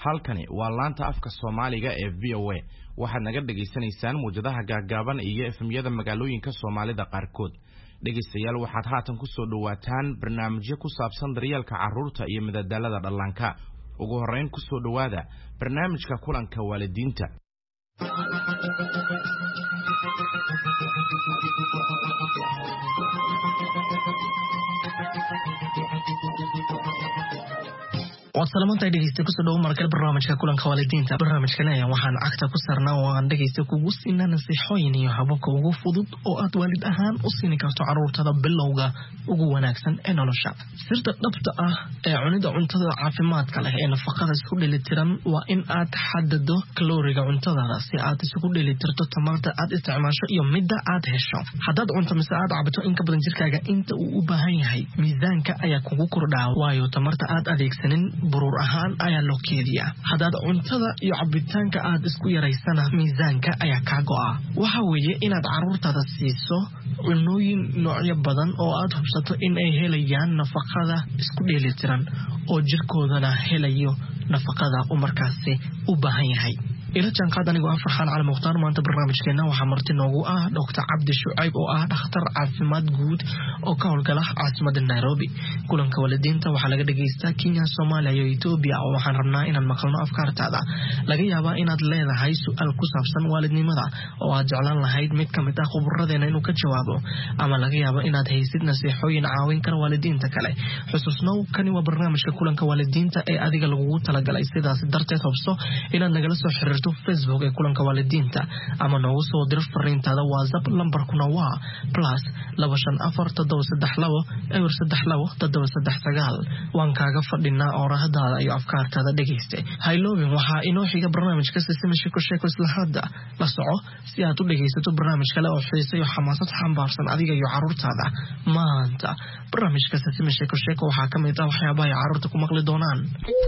halkani waa laanta afka Soomaaliga ee VOA waxaad naga dhageysanaysaan muujadaha gaagaaban iyo efemyada magaalooyinka Soomaalida qaarkood dhageystayaal waxaad haatan ku soo dhawaataan barnaamijyo ku saabsan daryeelka carruurta iyo madadaalada dhallaanka ugu horeyn ku soo dhawaada barnaamijka kulanka waalidiinta وسلامتي dhageysta ku soo dhaw markale barnaamijka kulanka waalidiinta barnaamijkan ayaa waxaan cagta ku sarnaa oo aan dhageysta kugu siinaa nasiixooyin iyo hababka ugu fudud oo aad waalid ahaan u siin karto carruurtada bilowga ugu wanaagsan ee nolosha sirta dhabta ah ee cunida cuntada caafimaadka leh ee nafaqada isku dheelitiran waa in aad xadado kalooriga cuntada si aad isugu dheelitirto tamarta aad isticmaasho iyo midda aad hesho hadaad cunto mise aad cabto in ka badan jirkaaga inta uu u baahan yahay miisaanka ayaa kugu kordhaa waayo tamarta aad adeegsanin burur ahaan ayaa loo keediyaa hadaad cuntada iyo cabitaanka aad isku yaraysana miisaanka ayaa ka go'a waxa weeye inaad carruurtada siiso cunooyin noocyo badan oo aad hubsato in ay helayaan nafaqada isku dheelitiran oo jirkoodana helayo nafaqada uu markaasi u baahan yahay ila jaanqaad anigu Farxaan Cali Mukhtaar maanta barnaamijkeena waxa marti noogu ah Dr. Cabdi Shucayb oo ah dhakhtar caafimaad guud oo ka howlgala caasimada Nairobi kulanka waalidiinta waxa laga dhageystaa Kenya Soomaaliya iyo Ethiopia oo waxaan rabnaa inaan maqalno afkaartaada laga yaabaa inaad leedahay su'aal ku saabsan waalidnimada oo aad jeclaan lahayd mid ka mid ah khubaradeena inuu ka jawaabo ama laga yaabo inaad haysid nasiixooyin caawin kara waalidiinta kale xusuusnow kani waa barnaamijka kulanka waalidiinta ee adiga lagu talagalay sidaas darteed hubso inaad nagala soo xiriirto Facebook ee kulanka waalidiinta ama noogu soo dir fariintaada WhatsApp lambarkuna waa +25432 waan kaaga fadhinaa orahadaada iyo afkaartaada dhageyste hayloobin waxaa inoo xiga barnaamijka Sisima Sheeko isla hadda la soco si aad u dhageysato barnaamij kale oo xiiso iyo xamaasad xambaarsan adiga iyo carruurtaada maanta barnaamijka Sisima Sheeko waxaa ka mid ah waxyaabaha ay carruurta ku maqli doonaan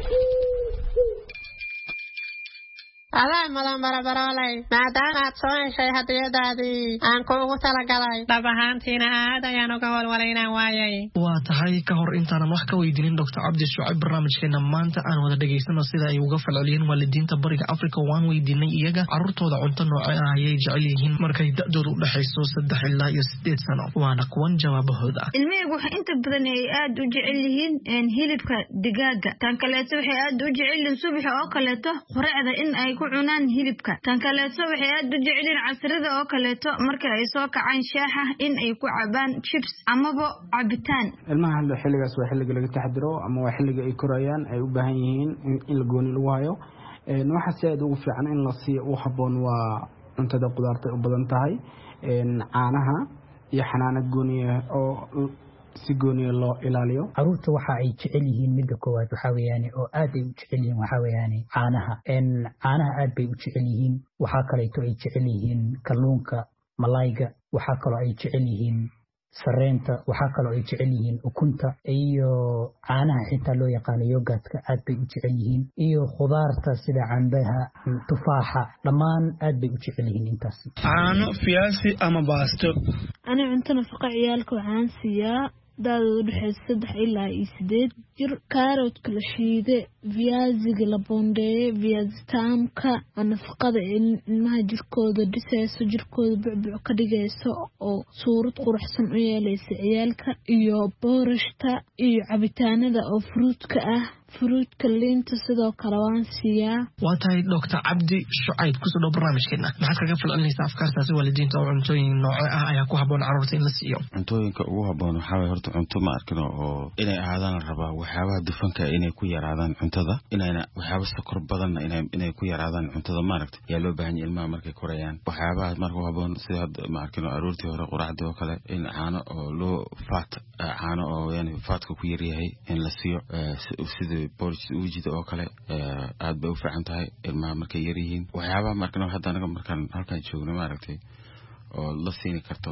adaa madan barabaraalay maadaamaad soo heshay hadiyadaadii aan kuugu talagalay dhab ahaantiina aad ayaan uga walwalaynaan waayay waa tahay ka hor intaanan wax ka weydiinin Dr. Cabdi Shucayb barnaamijkeena maanta aan wada dhageysano sida ay uga falceliyeen waalidiinta bariga Afrika waan weydiinay iyaga carruurtooda cunto noocee ah ayay jecel yihiin markay da'doodu u dhaxayso 3 ilaa 8 sano waana kuwan jawaabahooda ilmihii waxa inta badan ay aad u jecel yihiin hilibka digaaga tan kaleeto waxay aad u jecel yihiin subaxa oo kaleeto quraacda in ay ku cunaan hilibka tan kaleeto waxay aad u jecel yihiin casrada oo kaleeto marka ay soo kacaan shaaha in ay ku cabaan chips amaba cabitaan ilmaha xilligaas waa xilliga laga taxadiro ama waa xilliga ay korayaan ay u baahan yihiin in la gooni lagu hayo waxa si aad ugu fiican in la siiyo u haboon waa cuntada qudaarta u badan tahay caanaha iyo xanaanad gooniya oo si gooniya loo ilaaliyo carruurta waxa ay jecel yihiin midda koowaad waxa weeyaan oo aad ay u jecel yihiin waxa weeyaan caanaha aad bay u jecel yihiin waxa kale oo ay jecel yihiin kalluunka malayga waxa kale oo ay jecel yihiin sareenta waxa kale oo ay jecel yihiin ukunta iyo caanaha xitaa loo yaqaan yogurtka aad bay u jecel yihiin iyo khudaarta sida cambaha tufaaxa dhamaan aad bay u jecel yihiin intaas caano fiyaasi ama baasto ana cunto nafaqo ciyaalka waxaan siiyaa daadoodu dhaxaysa 3 ilaa 8 jir carrot la shiide viaziga la bondeeye viazi taamka nafaqada ilmaha jirkooda dhisayso jirkooda bucbuc ka dhigayso oo suurad quruxsan u yeelaysa ciyaalka iyo boorashta iyo cabitaanada oo fruitka ah fruitka liinta sidoo kale waan siiyaa waa tahay Dr. Cabdi Shucayb ku soo dhaw barnaamijkeena maxaad kaga falcelinaysaa afkaartaasi waalidiinta oo cuntooyin noocee ah ayaa ku haboon carruurta in la siiyo cuntooyinka ugu haboon waxa way horta cunto ma arkino oo inay ahaadaan rabaa waxyaabaha dufanka inay ku yaraadaan cuntada inayna waxyaabo sokor badan inay ku yaraadaan cuntada ma aragtay yaa loo baahan yahay ilmaha markay korayaan waxyaabaha marka haboon sida ma arkino aroortii hore quraacda oo kale in caano oo loo caano oo yani faatka ku yar yahay in la siiyo sida wujida oo kale aad bay u fiican tahay ilmaha markay yar yihiin waxyaabaha markana hadda anaga markaan halkan joogno ma aragtay oo la siin karto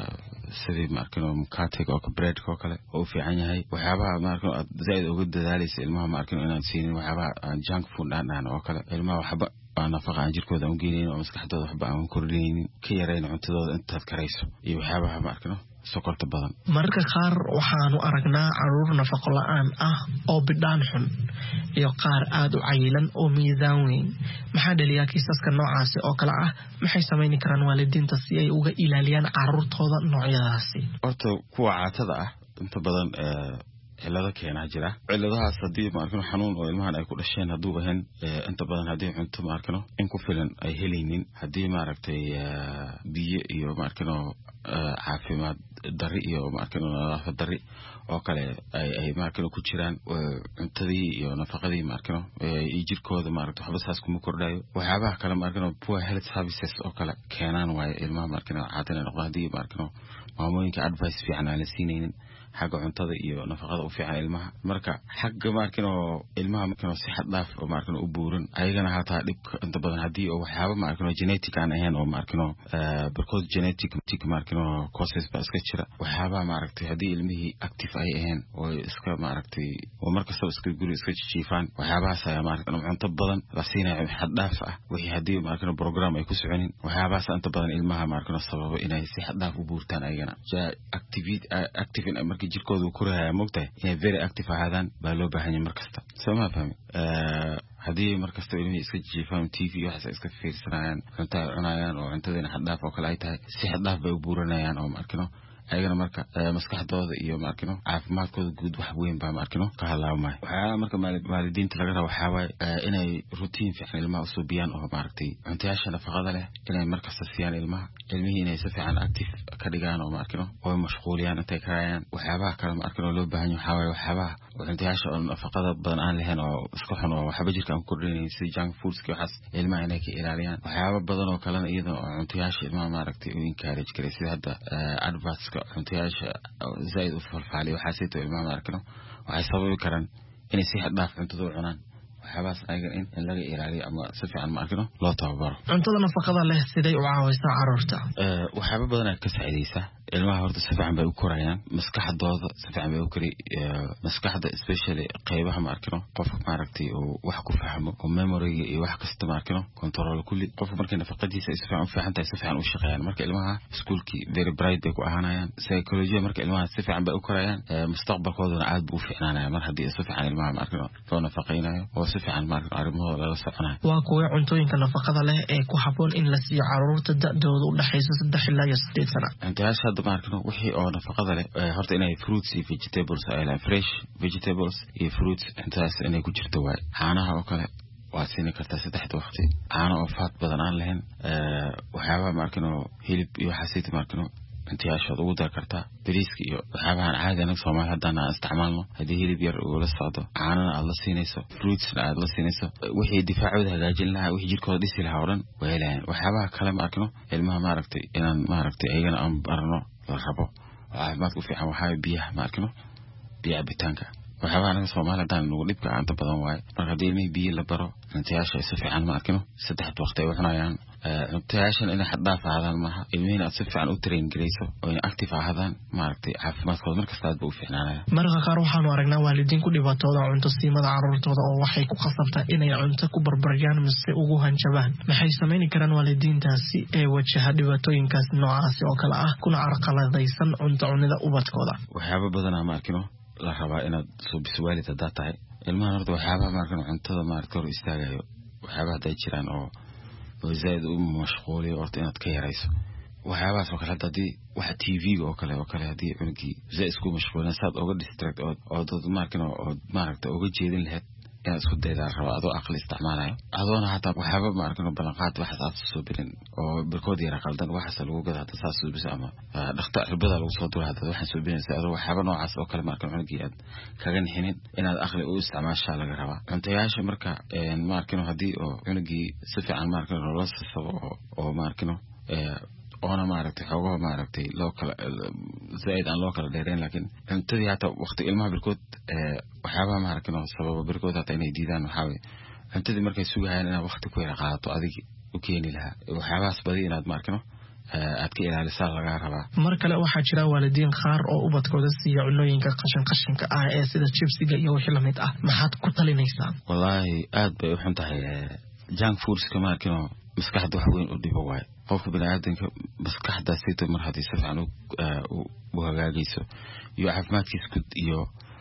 sidii markano mukatiga oo breadka oo kale oo fiican yahay waxyaabaha markano aad zaid uga dadaalaysa ilmaha markano inaan siinin waxyaabaha junk food aan oo kale ilmaha waxba nafaqa aan jirkooda u geeyeen oo maskaxdooda waxba aan kordhinaynin ka yareen cuntadooda intaad karayso iyo waxyaabaha markano sokorta badan. marka qaar waxaanu aragnaa caruur nafaqo la'aan ah oo bidhaan xun iyo qaar aad u cayilan oo miisaan weyn. maxaa dhaliyaa kiisaska noocaasi oo kale ah? maxay samayn karaan waalidiinta si ay uga ilaaliyaan caruurtooda noocyadaasi? horta kuwa caatada ah inta badan cilado keena jira. ciladahaas hadii ma arkano xanuun oo ilmahan ay ku dhasheen haduu ahayn inta badan hadii cunto ma arkano in ku filan ay helaynin, hadii ma aragtay biyo iyo ma arkano caafimaad dari iyo ma arkano nadaafad dari oo kale ay ma arkano ku jiraan, cuntadii iyo nafaqadii ma arkano ay jirkooda ma aragto waxba saas kuma kordhayo. waxyaabaha kale ma arkano poor health services oo kale keenaan waay ilmaha ma arkano caadina noqdo hadii ma arkano maamooyinka advice fiican aan la siinaynin xagga cuntada iyo nafaqada u fiican ilmaha. marka xagga ma arkano ilmaha ma arkano si xad dhaaf oo ma arkano u buuran ayagana hataa dhib inta badan hadii oo waxyaabo ma arkano genetic aan ahayn oo ma arkano because genetic ma arkano causes ba iska jira. waxyaaba ma aragtay hadii ilmihii active ay ahayn oo iska ma aragtay oo markasta iska guri iska jiifaan, waxyaabahaas ayaa ma arkano cunto badan la siinayo xad dhaaf ah wixii hadii ma arkano program ay ku soconin. waxyaabahaas inta badan ilmaha ma arkano sababo inay si xad dhaaf u buurtaan ayagana active in markii jirkoodu ku raaya moogtahay inay very active ahaadaan baa loo baahan yahay markasta. soo ma fahmi hadii markasta ilmihii iska jiifaan TV waxaas iska fiirsanayaan cunto cunayaan oo cuntadina xad dhaaf oo kale ay tahay si xad dhaaf bay u buuranayaan oo ma arkano ayagana marka maskaxdooda iyo ma arkano caafimaadkooda guud wax weyn baa ma arkano ka halaamay. waxaa marka waalidiinta laga rabo waxaa waay inay routine fiican ilmaha u suubiyaan oo ma aragtay cuntayaasha nafaqada leh inay markasta siiyaan ilmihii inay si fiican active ka dhigaan oo ma arkano oo mashquuliyaan intay karayaan. waxyaabaha kale ma arkano loo baahan yahay waxaa waay waxyaabaha cuntayaasha oo nafaqada badan aan lahayn oo iska xun oo waxba jirka aan ku kordhinayn sida junk foods waxaas ilmaha inay ka ilaaliyaan. waxyaaba badan oo kalena iyadoo cuntayaasha ilmaha ma aragtay u encourage garay sida hadda adverts cuntayaasha zaid u falfaliyo waxaa sayto ilmaha ma arkano waxay sababi karaan inay si xad dhaaf cuntada u cunaan. waxyaabahaas ayaga in laga ilaaliyo ama si fiican ma arkano loo tababaro. cuntada nafaqada leh siday u caawiysaa caruurta? waxyaaba badan ay ka saacidaysaa ilmaha horta si fiican bay u korayaan, maskaxdooda si fiican bay u kori maskaxda especially qaybaha ma arkano qofka ma aragtay oo wax ku fahmo oo memory-ga iyo wax kasta ma arkano control kulli qofka markay nafaqadiisa si fiican u fiicantahay si fiican u shaqeeyaan. marka ilmaha iskuulkii very bright bay ku ahaanayaan. psychology marka ilmaha si fiican bay u korayaan, mustaqbalkooduna aad buu u fiicnaanaya mar haddii si fiican ilmaha ma arkano loo nafaqeynayo oo si fiican ma arkano arrimahooda lala soconayo. waa kuwa cuntooyinka nafaqada leh ee ku habboon in la siiyo caruurta da'dooda u dhaxaysa 3 ilaa 8 sano? cuntayaasha hadda ma arkano wixii oo nafaqada leh horta inay fruits iyo vegetables ay fresh vegetables iyo fruits intaas inay ku jirto waay. caanaha oo kale waa siin kartaa 3 waqti, caano oo fat badan aan lahayn. waxyaabaha ma arkano hilib iyo waxaasayta ma arkano intiyaashood ugu dar kartaa. bariiska iyo waxyaabahan caadi anaga Soomaali haddaan aan isticmaalno hadii hilib yar uu la socdo caanana aad la siinayso fruitsna aad la siinayso wixii difaacooda hagaajin lahaa wixii jirkooda dhisi lahaa oo dhan way helayaan. waxyaabaha kale ma arkano ilmaha ma aragtay inaan ma aragtay ayagana aan barno la rabo caafimaadku fiican waxaa biyaha ma arkano biyo cabitaanka. waxyaabaha anaga Soomaali haddaan nagu dhibka aanta badan waaye. marka haddii ilmihii biyo la baro cuntayaasha si fiican ma arkano 3 waqti ay u cunayaan. cuntayaashan inay xad dhaaf ahaadaan maaha, ilmihina aad si fiican u train garayso oo inay active ahaadaan ma aragtay caafimaadkooda markasta aad buu u fiicnaanaya. marka qaar waxaanu aragnaa waalidiin ku dhibaatooda cunto siimada caruurtooda oo waxay ku qasabtaa inay cunto ku barbariyaan mise ugu hanjabaan. maxay samayn karaan waalidiintaasi ee wajaha dhibaatooyinkaas noocaasi oo kale ah kuna carqaladaysan cunto cunida ubadkooda? waxyaaba badanaa ma arkino la rabaa inaad suubiso waalid haddaa tahay ilmahan horta waxyaabaha ma arkano cuntada ma aragtay hor istaagayo waxyaabaha hadday jiraan oo zaid u mashquuliyo horta inaad ka yarayso. waxyaabahaas oo kale hadii waxa TV-ga oo kale hadii cunugii zaid isku mashquulin saad uga distract oo dad ma arkano oo ma aragtay uga jeedin lahayd inaad isku daydaa raba adoo aqli isticmaalayo adoona hataa waxyaaba ma arkano ballanqaad waxaas aad soo bilin oo birkood yara qaldan waxaas lagu gada hadda saas soo bisa ama dhakhtar cirbada lagu soo dura hadda waxaan soo bilinaysa adoo waxyaaba noocaas oo kale ma arkano cunugii aad kaga nixinin inaad aqli u isticmaashaa laga rabaa. cuntayaasha marka ma arkano hadii oo cunugii si fiican ma arkano loo sasabo oo ma arkano oona ma aragtay xogaha ma aragtay loo kala zaid aan loo kala dheereen laakiin cuntadii hata waqti ilmaha birkood waxyaabaha ma arkano sababa birkood hata inay diidaan waxaa weeye cuntadii markay sugayaan inaad waqti ku yara qaadato adig u keeni lahaa. waxyaabahaas badi inaad ma arkano aad ka ilaalisaa laga rabaa. mar kale waxaa jira waalidiin qaar oo ubadkooda siiya cunooyinka qashinka ah ee sida chipsiga iyo wixii lamid ah. maxaad ku talinaysaa? wallaahi aad bay u xun tahay junk foodska ma arkano maskaxda wax weyn u dhibo waay qofka bini'aadamka maskaxda sida mar hadii si fiican u hagaagayso iyo caafimaadkiisa guud iyo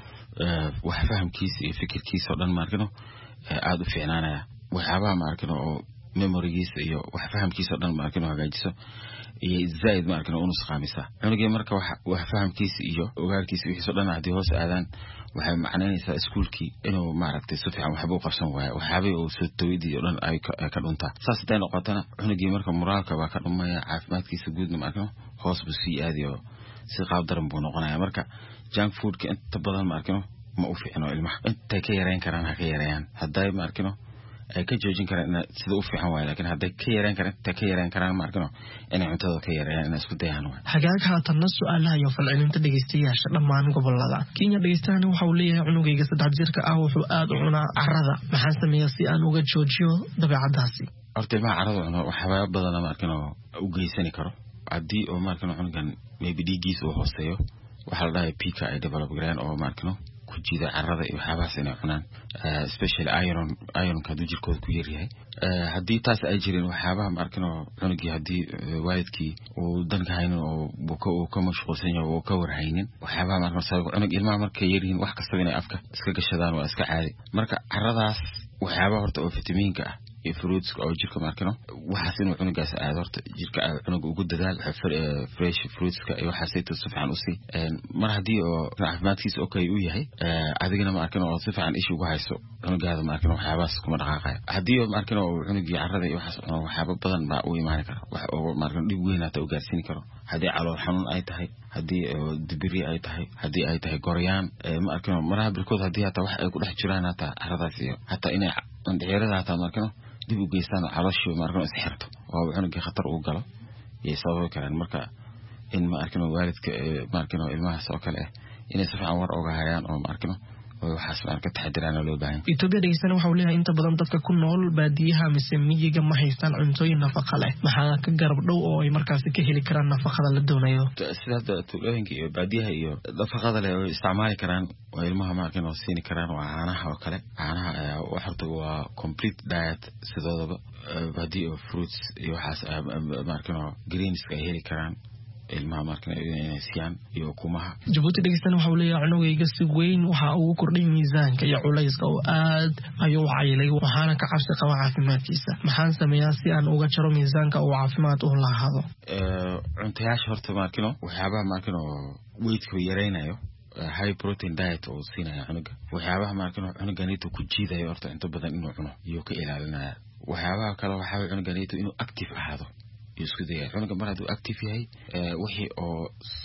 wax fahamkiisa iyo fikirkiisa oo dhan markano aad u fiicnaanaya waxyaabaha markano oo memorygiisa iyo wax fahamkiisa oo dhan markano hagaajiso iyo zaid markano uu nusqaamisa cunugii marka wax fahamkiisa iyo ogaarkiisa wixii soo dhan hadii hoos aadaan waxay macnaynaysaa iskuulkii inuu maaragtay si fiican waxba u qabsan waayo waxyaabay uu soo tawidii oo dhan ay ka dhuntaa saas haday noqotana cunugii marka moraalka baa ka dhumaya caafimaadkiisa guudna markano hoos buu sii aadiyo si qaab daran buu noqonaya marka junk foodka inta badan markano ma u fiicno ilmaha inta ka yareyn karaan ha ka yareeyaan haday markano ay ka joojin karaan sida u fiican waay laakiin haday ka yareyn karaan markano inay cuntada ka yareeyaan in isku dayaan waay hagaag haatanna su'aalaha iyo falcelinta dhageystayaasha dhammaan gobolada Kenya dhageystayaasha waxa uu leeyahay cunugayga 3 jirka ah wuxuu aad u cunaa carrada maxaan sameeyaa si aan uga joojiyo dabeecadaasi horta ilmaha carrada cuno waxyaabo badan markano u geysan karo hadii oo markano cunugan maybe dhiiggiisa uu hooseeyo waxa la dhahay pika ay develop gareen oo markano ku jida carrada iyo waxyaabahaas inay cunaan especially iron ka jirkooda ku yar yahay hadii taas ay jireen waxyaabaha markano cunugii hadii waalidkii uu danka haynin oo ka mashquulsan yahay oo ka warhaynin waxyaabaha markano sabab cunug ilmaha markay yaryihiin wax kasta inay afka iska gashadaan waa iska caadi marka carradaas waxyaabaha horta oo fitamiinka ah iyo fruits oo jirka markano waxaas inuu cunugaas aad horta jirka cunug ugu dadaal fresh fruits ka iyo waxaas ay si fiican u sii mar hadii oo caafimaadkiisa okay u yahay adigana markano oo si fiican ishu ugu hayso cunugaada markano waxyaabahaas kuma dhaqaaqay hadii oo markano cunugii carrada iyo waxyaabo badan baa u imaan kara wax oo markano dhib weyn u gaarsiin karo hadii calool xanuun ay tahay hadii dibiri ay tahay hadii ay tahay goryaan markano maraha bilkood hadii hata wax ay ku dhex jiraan hata carradaas iyo hata inay dhixirada hata markano dib u geystaan calooshu markano is xirto oo cunugii khatar u galo iyo sabab karaan marka in markano waalidka markano ilmaha soo kale inay si fiican war uga hayaan oo markano waxaas marka taxadirana loo baahan Itoobiya dhageysan waxa uu leeyahay inta badan dadka ku nool baadiyaha mise miyiga ma haystaan cuntooyin nafaqo leh maxaa ka garab dhow oo ay markaas ka heli karaan nafaqada la doonayo sida tuulooyinka iyo baadiyaha iyo nafaqada leh oo isticmaali karaan oo ilmaha markano siin karaan waa caanaha oo kale caanaha waxarta waa complete diet sidoodaba baadiyo fruits iyo waxaas markano greens ka heli karaan ilmaha markana inay siiyaan iyo kumaha Djibouti dhageysan waxa uu leeyahay cunugayga si weyn waxa uu kordhay miisaanka iyo culayska oo aad ayuu caylay waxaana ka cabsi qaba caafimaadkiisa maxaan sameeyaa si aan uga jaro miisaanka oo caafimaad u lahaado cuntayaasha horta markano waxyaabaha markano weight-ka yareynayo high protein diet oo siinaya cunuga waxyaabaha markano cunuganiito ku jiidayo horta inta badan inuu cuno iyo ka ilaalinaya waxyaabaha kale waxa cunuganiito inuu active ahaado isku dayay cunuga mar haduu active yahay wixii oo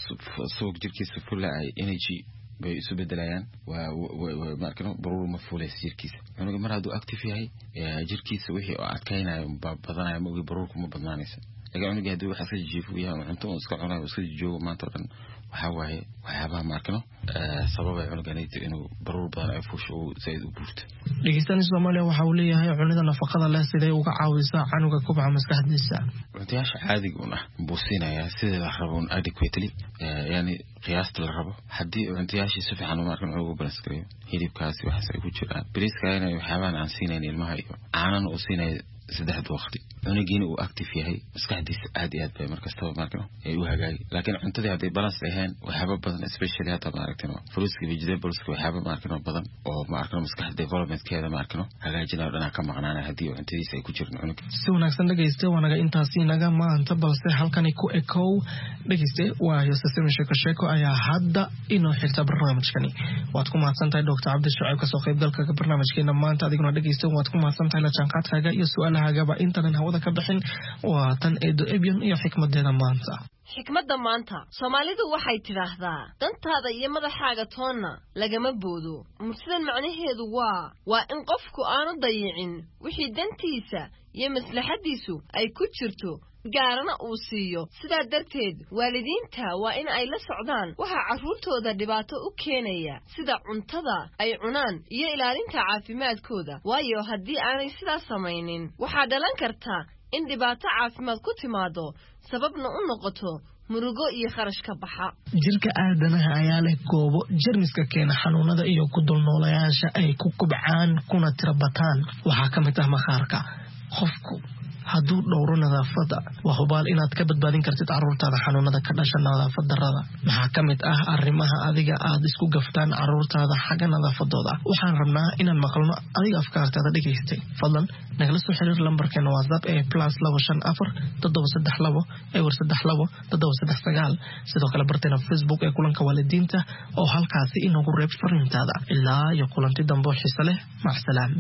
soo jirkiisa fulla ay energy bay isu bedelayaan waa markano baruur ma fuulays jirkiisa cunuga mar haduu active yahay jirkiisa wixii oo adkaynayo badanayo ma baruurku ma badnaanaysa laga cunuga haduu waxa iska jiifo yahay cunto iska cunayo iska joogo maanta dhan waxa waaye waxyaabaha markano sababay cunuganiito inuu baruur badan ay fuusho oo zaid u buurto dhageysan Soomaaliya waxa uu leeyahay cunida nafaqada leh sidee uga caawisaa canuga kubca maskaxdiisa cuntayaasha caadiga ah buusinaya sida la rabo adequately yani qiyaasta la rabo hadii cuntayaasha si fiican markan ugu balance gareeyo hilibkaasi waxa ay ku jiraan bariiska inay waxyaabahan aan siinayna ilmaha iyo caanan u siinay saddex waqti cunugiina uu active yahay maskaxdiisa aad iyo aad bay markastaba markan ay u hagaagi laakiin cuntadii haday balance ahayn waxyaabo badan especially hata markan fruits iyo vegetables waxyaabo markan badan oo markan maskax development keeda markan hagaajinayo dhanaa ka maqnaanay hadii cuntadiisa ay ku jiraan cunug si wanaagsan dhageysta wanaga intaasi naga maanta balse halkani ku ekow dhageysta waa Yosefin Sheeko ayaa hadda inoo xigta barnaamijkani waad ku mahadsantahay Dr. Cabdi Shucayb ka soo qaybgalka barnaamijkeena maanta adiguna dhageysta waad ku mahadsantahay la jaanqaadkaaga iyo su'aalahaaga intaan hawada ka bixin waa tan Edo Ebion iyo xikmadeeda maanta xikmadda maanta Soomaalidu waxay tiraahdaa dantaada iyo madaxaaga toonna lagama boodo mursidan macnaheedu waa in qofku aanu dayicin wixii dantiisa iyo maslaxadiisu ay ku jirto gaarana uu siiyo sidaa darteed waalidiinta waa in ay la socdaan waxa carruurtooda dhibaato u keenaya sida cuntada ay cunaan iyo ilaalinta caafimaadkooda waayo haddii aanay sidaas samaynin waxaa dhalan karta in dhibaato caafimaad ku timaado sababna u noqoto murugo iyo kharash ka baxa jirka aadanaha ayaa leh goobo jarmiska keena xanuunada iyo ku dulnoolayaasha ay ku kubcaan kuna tirabataan waxaa ka mid ah maqaarka qofku hadduu dhowro nadaafadda waa hubaal inaad ka badbaadin kartid carruurtaada xanuunada ka dhasha nadaafad darrada. maxaa ka mid ah arrimaha adiga aad isku gaftaan carruurtaada xagga nadaafadooda? waxaan rabnaa inaan maqalno adiga afkaartaada dhegaystay. fadlan nagala soo xiriir lambarkeena WhatsApp ee +254 sidoo kale barteena Facebook ee kulanka waalidiinta oo halkaasi inagu reeb fariintaada. ilaa iyo kulanti dambe xiiso leh. macasalaam.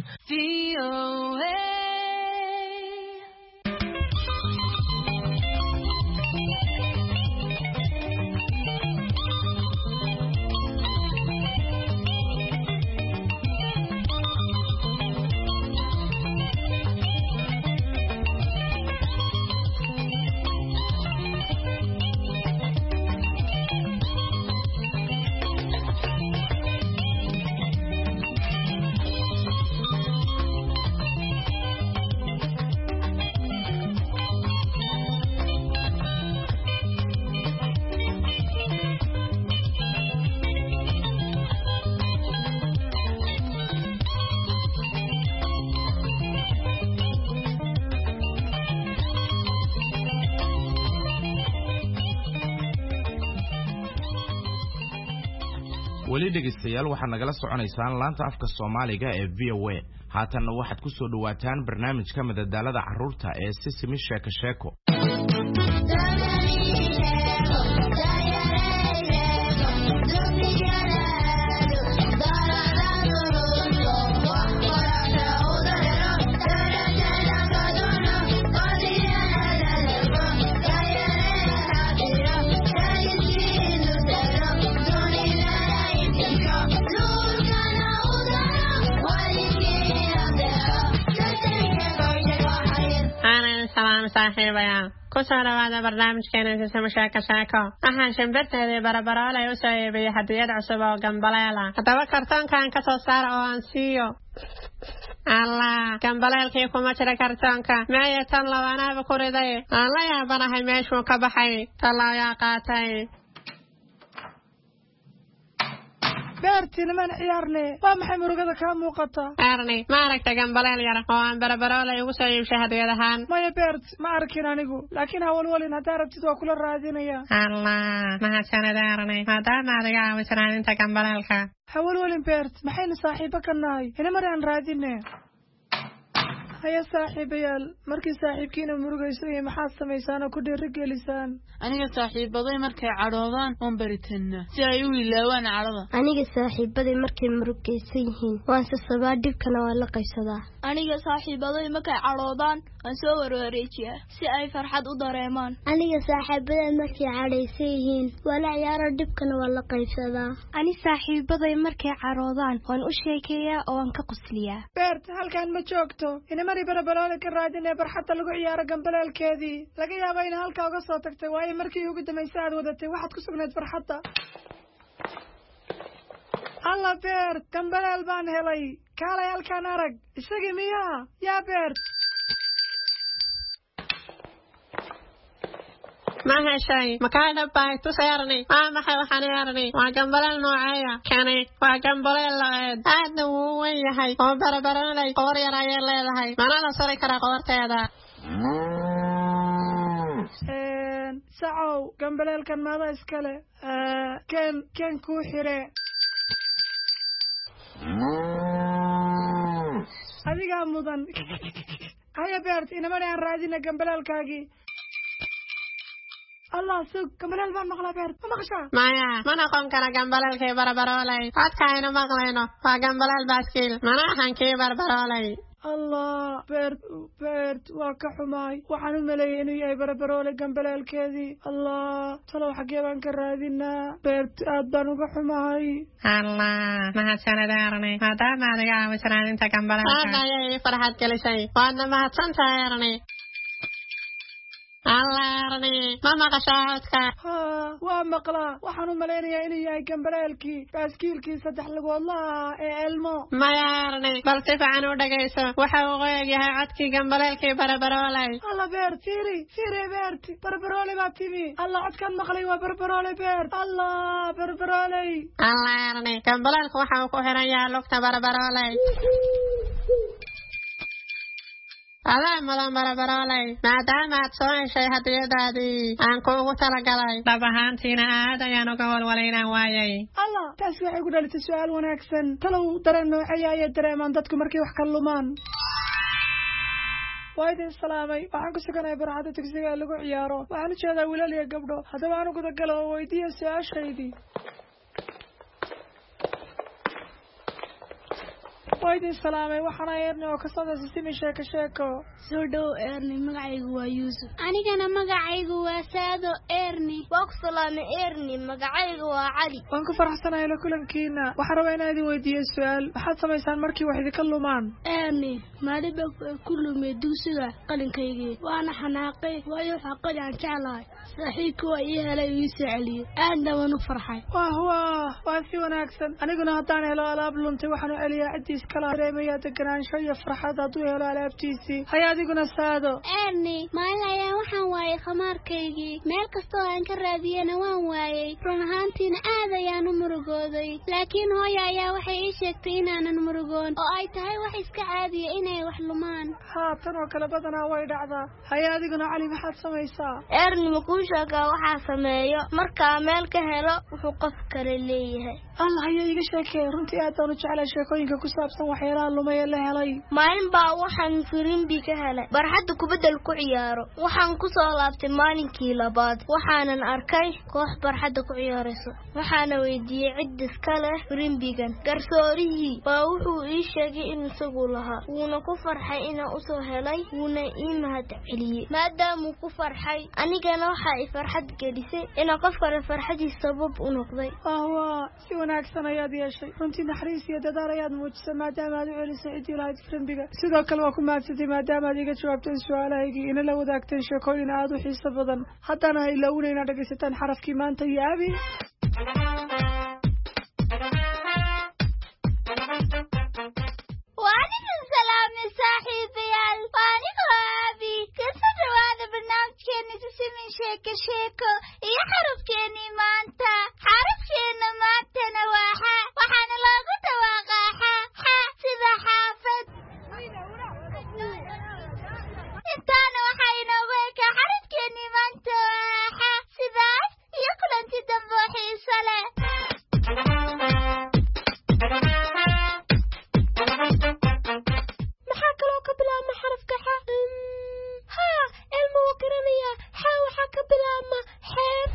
weli dhegeystayaal waxaad nagala soconaysaan laanta afka Soomaaliga ee VOA. haatanna waxaad ku soo dhawaataan barnaamijka madadaalada carruurta ee Sisimi Sheeko Sheeko. saaxiibaya ku soo dhawaada barnaamijkeena Sisimi Sheeko Sheeko. waxaan shimbirteedii barabaroolay u soo iibiyey hadiyad cusub oo gambaleela. haddaba kartoonkan ka soo saar oo aan siiyo. allah, gambaleelkii kuma jira kartoonka. meeya tan labanaaba ku riday. aan la yaabanahay meeshuu ka baxay. talaayaa qaatay. beerti niman ciyaarne waa maxay murugada ka muuqata? Arni ma aragta gambaleel yar oo aan barabaroolay ugu soo iibshay hadiyad ahaan. maya beert ma arkin anigu, laakiin hawlwalin haddaa rabtid waa kula raadinaya. allah, mahadsanid Arni, maadaama adiga caawisanaan inta gambaleelka. hawlwalin beert maxaynu saaxiibo ka nahay? ina mari aan raadine. haya saaxiibayaal, markii saaxiibkiina murugaysan iyo maxaad samaysaan oo ku dhiirigelisaan? aniga saaxiibaday markay cadhoodaan waan baritanaa si ay u ilaawaan cadhada. aniga saaxiibaday markay murugaysan yihiin waan sasabaa, dhibkana waa la qaybsadaa. aniga saaxiibaday markay cadhoodaan waan soo warwareejiyaa si ay farxad u dareemaan. aniga saaxiibaday markay cadhaysan yihiin waa la ciyaaro, dhibkana waa la qaybsadaa. ani saaxiibaday markay cadhoodaan waan u sheekeeyaa oo waan ka qosliyaa. beert halkaan ma joogto. mari barabaroole ka raadinee barxadda lagu ciyaaro gambaleelkeedii. laga yaabo ina halkaa uga soo tagtay, waayo markii ugu dambaysa aad wadatay waxaad ku sugnayd farxadda. alla beert, gambaleel baan helay. kaalay halkaan arag. isagii miyaa? yaa beert. ma heshay makaa dhabbay tusay Arni. waa maxay waxaan Arni? waa gambaleel nooceeya? kani waa gambaleel la-eed. aadna wuu weyn yahay oo barabaroolay qoor yar ayay leedahay, mana la sari karaa qoorteeda. sacow, gambaleelkan maada iskale? ken kuu xire. adigaa mudan. haya beert, inamani aan raadina gambaleelkaagii. allah, sug, gambaleel baan maqlaa beert. ma maqashaa? maya, ma noqon kara gambaleelkii barabaroolay. codka aynu maqlayno waa gambaleel baaskiil, mana ahan kii barabaroolay. allah, beert waa ka xumaay. waxaan u maleeyay inuu yahay barabaroolay gambaleelkeedii. allah, talow xaggee baan ka raadinaa? beert aad baan uga xumahay. allah, mahadsanid Arni, maadaama adiga caawisanaan inta gambaleelka. aad ayay farxad gelisay. waadna mahadsantahay Arni. allah Arni, ma maqashaa codka? waa maqlaa. waxaan u malaynayaa inuu yahay gambaleelkii baaskiilkii 3 lugoodlaha ee Elmo. maya Arni, bal si fiican u dhagayso. waxa uu qoyag yahay codkii gambaleelkii barabaroolay. alla beert, fiiri beert, barabaroolay baa timi. alla, codkaan maqlay waa barabaroolay beert. allah, barabaroolay. allah Arni, gambaleelku waxa uu ku xiran yahay lugta barabaroolay. adaa mudan barabaroolay maadaama aad soo heshay hadiyadaadii aan kuugu talagalay dhab ahaantiina aad ayaan uga walwalaynaan waayay allah taas waxay ku dhalisay su-aal wanaagsan talow dareen noocaya ayay dareemaan dadku markay wax ka lumaan waa idin salaamay waxaan ku suganahay barxadda dugsiga ee lagu ciyaaro waxaan u jeedaa wiilal iyo gabdho haddaba aan u gudagalo oo weydiiya su-aashaydii waa idin salaamay waxaana eerni oo ka socda sisimi sheeko soo dhow eerni magacaygu waa yuusuf anigana magacaygu waa saado eerni waa ku salaamay eerni magacaygu waa cali waan ku faraxsanahay la kulankiina waxaan rabaa inaan idin weydiiyo su-aal maxaad samaysaan markii wax idinka lumaan eerni maaliba ku lumay dugsiga qalinkaygii waana xanaaqay waayo waxaa qalin aan jeclahay saaxiibka waa ii helay ii soo celiyey aadna waan u farxay waa si wanaagsan aniguna haddaan helo alaab luntay waxaan u celiyaa ciddiis kala dareemaya deganaansho iyo farxad hadduu helo alaabtiisii hay adiguna saado eerni maalin ayaan waxaan waayay khamaarkaygii meel kastoo aan ka raadiyana waan waayey run ahaantiina aad ayaan u murugooday laakiin hooyo ayaa waxay ii sheegtay inaanan murugoon oo ay tahay wax iska caadiya inay wax lumaan tan oo kale badanaa way dhacdaa hay adiguna cali maxaad samaysaa eerni makuu sheegaa waxaa sameeyo markaa meel ka helo wuxuu qof kale leeyahay allah ayaa iga sheekay runtii aad baan u jeclay sheekooyinka ku saabsan waxyaalaha lumay ee la helay maalin baa waxaan firimbi ka helay barxadda kubadda ku ciyaaro waxaan ku soo laabtay maalinkii labaad waxaanan arkay koox barxadda ku ciyaarayso waxaana weydiiyey cid iska leh firimbigan garsoorihii baa wuxuu ii sheegay in isagu lahaa wuuna ku farxay inaan usoo helay wuuna ii mahad celiyey maadaamuu ku farxay anigana waxaa i farxad gelisay inaan qof kale farxadiis sabab u noqday si wanaagsan ayaad yeeshay runtii naxariis iyo dadaal ayaad muujisay maadaama aad u celisay ciddii lahayd firimbiga sidoo kale waa ku mahadsantay maadaama aad iga jawaabteen su-aalahaygii inala wadaagteen sheekooyin aad u xiiso badan haddana ha ilaawina inaad dhegaysataan xarafkii maanta iyo abi waanigan salaamay saaxiibayaal waanigoo abi kasoo dhawaada barnaamijkeeni sisimin sheeko iyo xarafkeenii maanta xarafkeena maantana waa xa waxaana loogu dhawaaqaa xa sida xaafad intaana waxaa inoogu ekaa xarafkeenii maanta waa xa sidaas iyo kulanti dambe oo xiiso leh maxaa kaloo ka bilaabma xarafka xa ilma wuu garanayaa xa waxaa ka bilaabma xeeb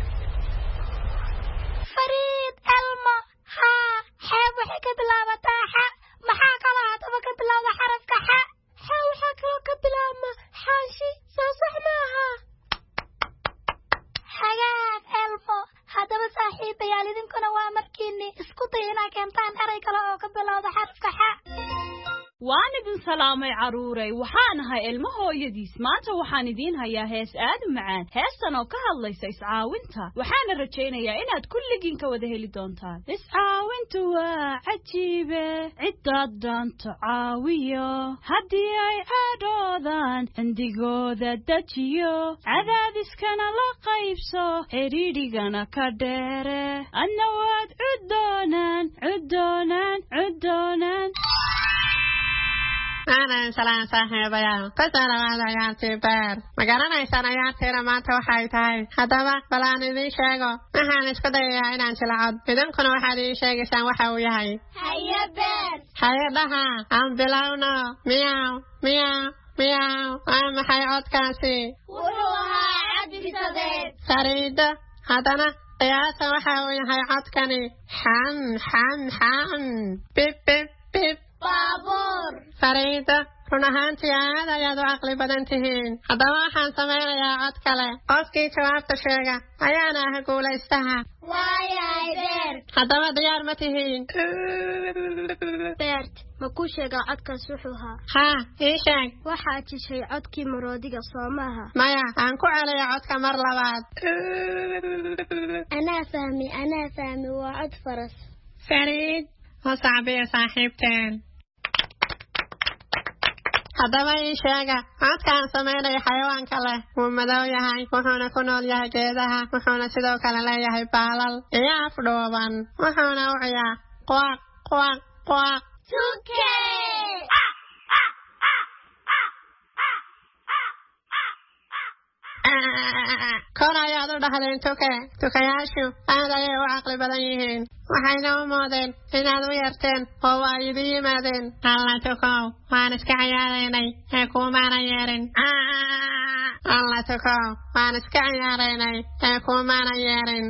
fariid elmo xeeb waxay ka bilaabataa xa maxaa kaloo haddaba ka bilowda xarafka xa waxaa kaloo ka bilaabma xaashi soo sax maaha xagaag elmo haddaba saaxiibayaal idinkuna waa markiini isku day inaa keentaan eray kale oo ka bilowda xarafka xa waan idin salaamay caruuray waxaan ahay ilmo hooyadiis maanta waxaan idiin hayaa hees aad u macaan heestan oo ka hadlaysa iscaawinta waxaana rajaynayaa inaad kulligiin ka wada heli doontaan iscaawintu waa cajiibe ciddaad dhaanto caawiyo haddii ay caadhoodaan cindigooda dejiyo cadaadiskana la qaybso xidhiidhigana ka dheere adna waad cuddoonaan aanan salaan saaxiibayaal kasoo dhawaada ciyaartii beer ma garanaysaan ciyaartiina maanta waxay tahay haddaba bal aan idiin sheego waxaan isku dayayaa inaan jilcod idinkuna waxaad ii sheegaysaan waxa uu yahay haye beer haye dhaha aan bilowno miyaw waa maxay codkaasi wuxuu ahaa cabdisadeed fariido haddana qiyaasa waxa uu yahay codkani xam bib baabuur fariida run ahaantii aad ayaad u caqli badan tihiin haddaba waxaan samaynayaa cod kale qofkii jawaabta sheega ayaana ah guulaystaha waayahay beert haddaba diyaar ma tihiin beert ma ku sheegaa codkaas wuxuu ahaa haa ii sheeg waxaad jishay codkii maroodiga soo maaha maya aan ku celiyo codka mar labaad anaa fahmi waa cod faras fariid وصعبية صاحبتين haddaba ii sheega codkaan samaynaya xayawaanka leh wuu madow yahay wuxuuna ku nool yahay geedaha wuxuuna sidoo kale leeyahay baalal iyo afdhuuban wuxuuna u ciyaa quaq quaq quaq tuke kor ayaad u dhahdeen tukayaashu aad ayay u caqli badan yihiin waxayna u moodeen inaad u yarteen oo waa idin yimaadeen alla tukow waan iska ciyaaraynay ee kuumaana yeerin alla tukow waan iska ciyaaraynay ee kuumaana yeerin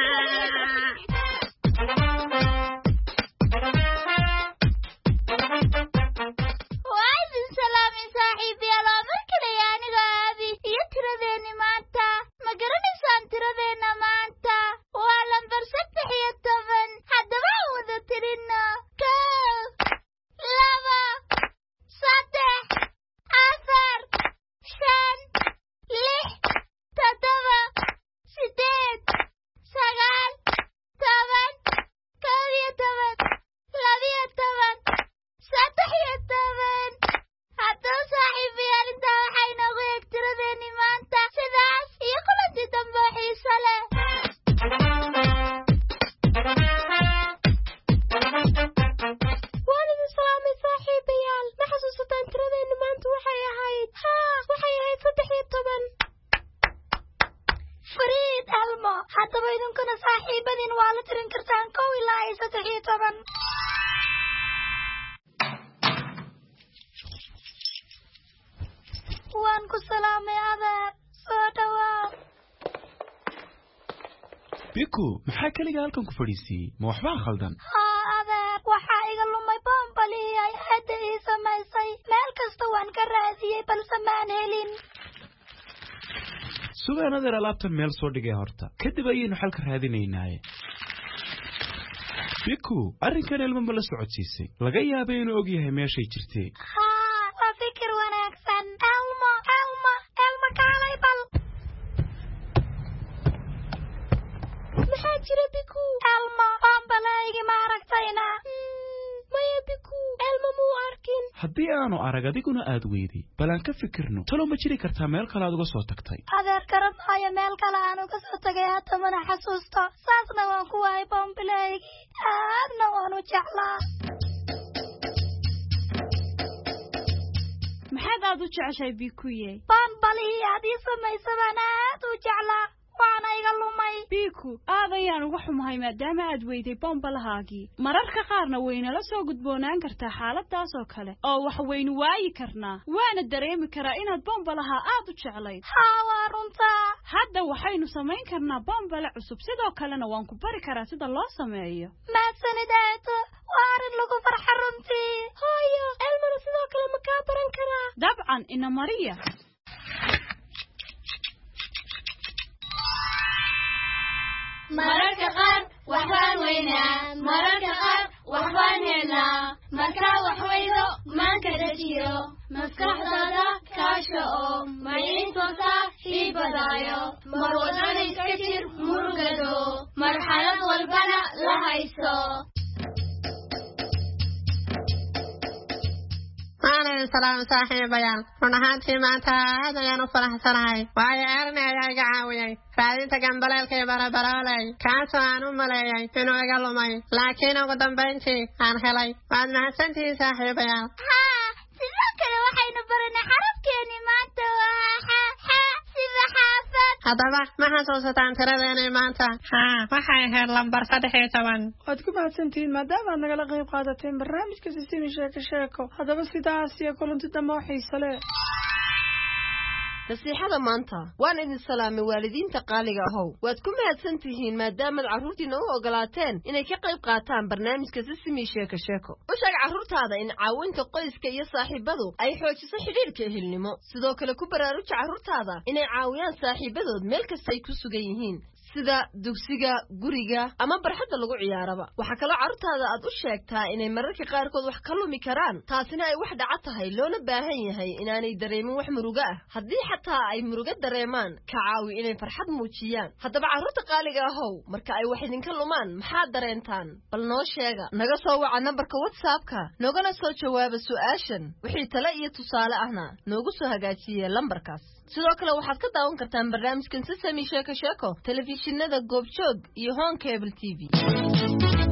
biku maxaa kaliya halkan ku fadhiisay ma waxba khaldan adeer waxa iga lumay bombali ay hadda ii samaysay meel kasta waan ka raadiyay balse maan helin sugaan adeer alaabtan meel soo dhigay horta kadib ayaynu xalka raadinaynaa biku arrinkan ilmo ma la socodsiisay laga yaabay inuu og yahay meeshay jirtay waa fikir wanaagsan elmo kaalay bal maxaa jira biku elmo bombalaygi ma aragtayna maya biku elmo muu arkin haddii aanu arag adiguna aad weyday bal aan ka fikirno talo ma jiri kartaa meel kale aad uga soo tagtay adeer garan maayo meel kale aan uga soo tagay hadda mana xasuusto saasna waan ku waayay bombalaygi aadna waan u jeclaa maxaad aad u jeceshay bikuye bombalihii aad ii samaysay baan aad u jeclaa waana iga lumay biku aad ayaan uga xumahay maadaama aad weyday bombalahaagii mararka qaarna waynala soo gudboonaan kartaa xaaladaas oo kale oo wax waynu waayi karnaa waana dareemi karaa inaad bombalaha aad u jeclayd waa runtaa hadda waxaynu samayn karnaa bombale cusub sidoo kalena waan ku bari karaa sida loo sameeyo mahadsanid eedo waa arrin lagu farxa runtii hooyo elmana sidoo kale ma kaa baran karaa dabcan ina mariya mararka qaar waxbaan weynaa mararka qaar waxbaan helnaa markaa wax weydo maanka dajiyo maskaxdaada kaasha oo maciintoosa ii badaayo mar walbana iska jir murugado marxalad walbana la hayso salaam saaxiibayaal run ahaantii maanta aad ayaan u faraxsanahay waayo Ernie ayaa iga caawiyay raadinta gambaleelka ee barabarooley kaasoo aan u maleeyay inuu iga lumay laakiin ugu dambayntii aan helay waad mahadsantihiin saaxiibayaal sidoo kale waxaynu baranay xarafkeeni maanta waa xa sida xaafad haddaba ma xasuusataan tiradeenii maanta waxay ahayd lambar 13 waad ku mahadsantihiin maadaama aad nagala qayb qaadateen barnaamijka Sisimi sheeko haddaba sidaas iyo kulanti dambe oo xiiso leh nasiixada maanta waan idin salaamay waalidiinta qaaliga ahow waad ku mahadsantihiin maadaama carruurtiina u ogolaateen inay ka qayb qaataan barnaamijka Sisimi sheeko u sheeg carruurtaada in caawinta qoyska iyo saaxiibadu ay xoojiso xiriirka ehelnimo sidoo kale ku baraaruji carruurtaada inay caawiyaan saaxiibadood meel kasta ay ku sugan yihiin sida dugsiga guriga ama barxadda lagu ciyaaraba waxa kale carruurtaada aad u sheegtaa inay mararka qaarkood wax ka lumi karaan taasina ay wax dhaca tahay loona baahan yahay inaanay dareemin wax murugo ah haddii xataa ay murugo dareemaan ka caawi inay farxad muujiyaan haddaba carruurta qaaliga ahow marka ay wax idinka lumaan maxaad dareentaan bal noo sheega naga soo waca nambarka WhatsApp-ka nogana soo jawaaba su'aashan wixii tale iyo tusaale ahna noogu soo hagaajiyay lambarkaas sidoo kale waxaad ka daawan kartaan barnaamijkan Sisimi sheeko telefishinada Goobjoog iyo Home Cable TV